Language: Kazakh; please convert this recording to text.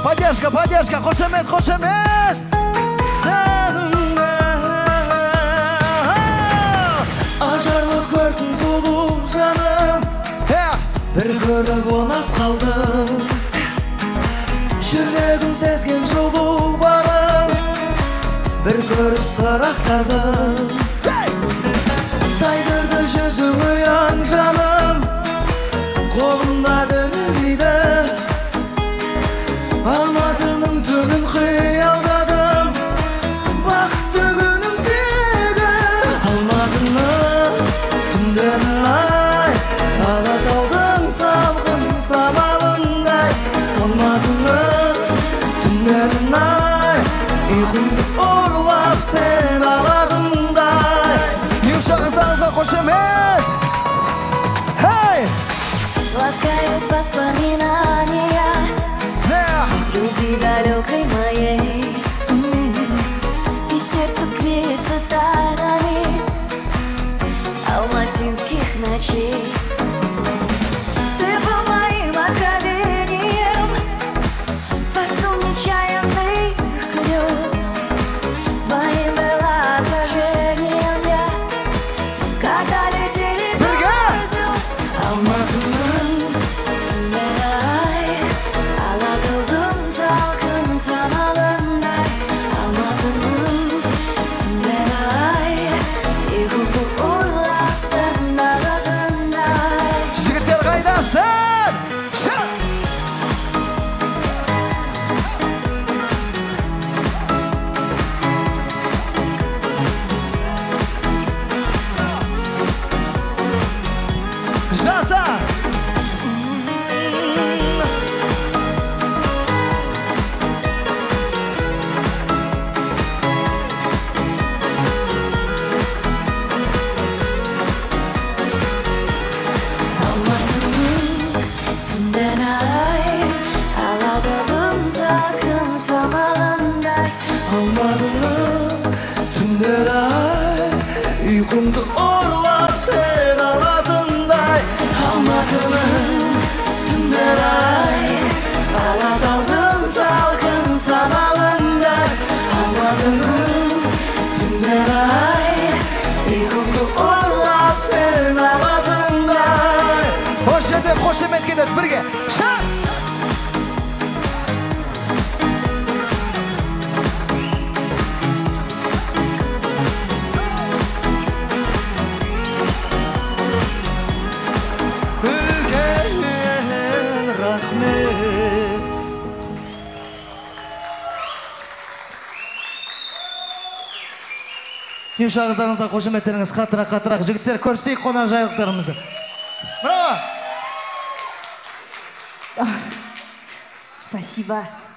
Поддержка, поддержка, қошемет, қошемет. Ажарлы көрдің сұлу жаным, бір көріп онап қалдым. Жүрегім сезген жылу барым, бір көріп сырақтардым. Тайдырды жүзің ұяң жаным, қолымда дүлейді. Алматының түнін қиялдадым, бақытты күнім тегі. Алматының түндерін ай, Алатаудың салқын самалындай. Алматының түндерін ай, ұйқымды ұрлап сен аларындай. Юша қыздарыңызға қошемет. Хей! Ласкают воспоминания любви далекой моей, и сердце греется тайнами алматинских ночей. Ты был моим откровением, творцом нечаянных грез. Твоим было отражением я, когда летели двое звезд. Алматының түндері ай, Алатаудың салқын самалындай. Алматының түндері ай, ұйқымды ұрлап сен алатындай. Жігіттер қайдасың? Жаса! Түнден ай, Алатаудың салқын самалындай. Алматының түндері ай, ұйқымды ұрлап сен алатындай. Алматының түндері ай, Алатаудың салқын самалындай. Алматының түндері ай, ұйқымды ұрлап сен алатындай. Қошемет, қошемет келеді бірге. Шақ! Үлкен рахмет. Юша қыздарыңызға қошеметтеріңіз қаттырақ. Жігіттер көрсетейік қонақ жайлықтарымызды. Браво! Спасибо.